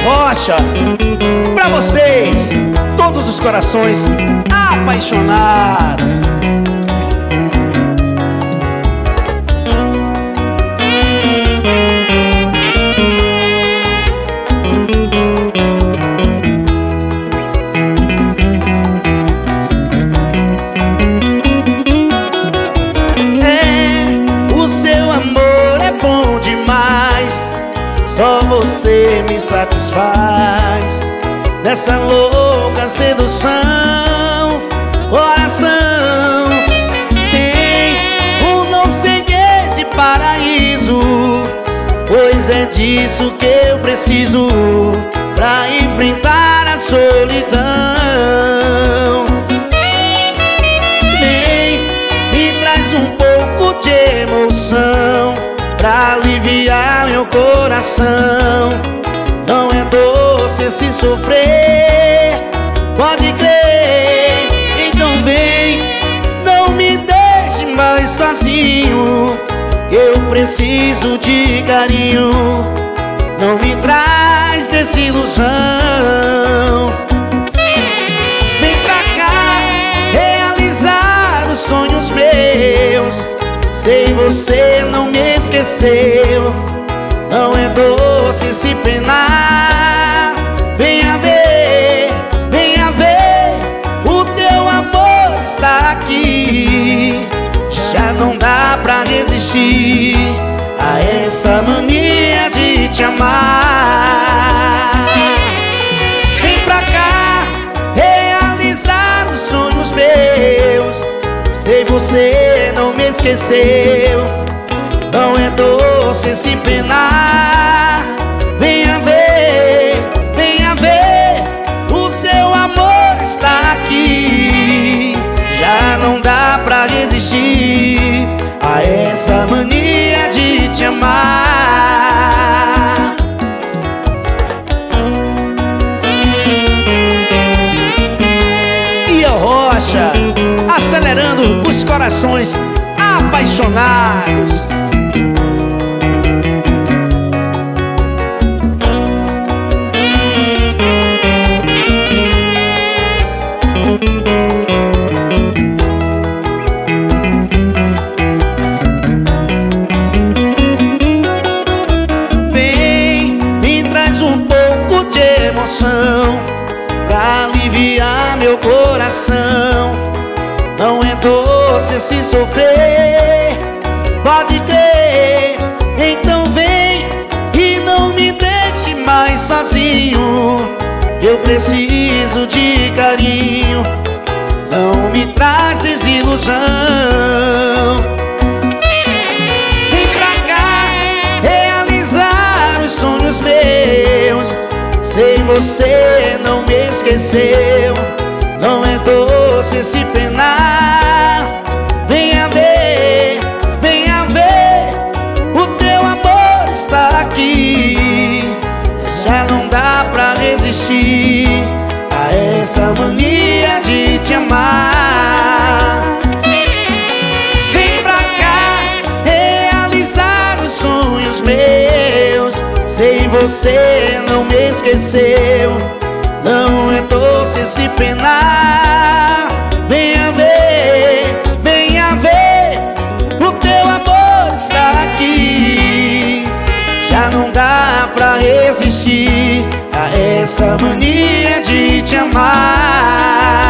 Rocha, pra vocês, todos os corações apaixonados. O seu amor é bom demais, só você me satisfaz. Nessa louca sedução, coração tem um não sei que de paraíso, pois é disso que eu preciso pra enfrentar a solidão. Vem, me traz um pouco de emoção pra aliviar meu coração. Não é doce se sofrer, pode crer. Então vem, não me deixe mais sozinho, eu preciso de carinho. Não me traz desilusão. Vem pra cá realizar os sonhos meus, sei você não me esqueceu. Não é doce se penar. Venha ver, o teu amor está aqui. Já não dá pra resistir a essa mania de te amar. Vem pra cá realizar os sonhos meus, sei você não me esqueceu. Não é doce se penar. Venha ver, o seu amor está aqui. Já não dá pra resistir a essa mania de te amar. E a Rocha, acelerando os corações apaixonados. Vem, me traz um pouco de emoção pra aliviar meu coração. Não é doce se sofrer, pode crer. Então vem e não me deixe mais sozinho, eu preciso de carinho. Não me traz desilusão. Vem pra cá realizar os sonhos meus, sei você não me esqueceu. Não é doce se penar. Venha ver, o teu amor está aqui. Já não dá pra resistir a essa mania de te amar. Vem pra cá realizar os sonhos meus, sei você não me esqueceu. Não é doce se penar. Venha ver, o teu amor está aqui. Já não dá pra resistir a essa mania de te amar.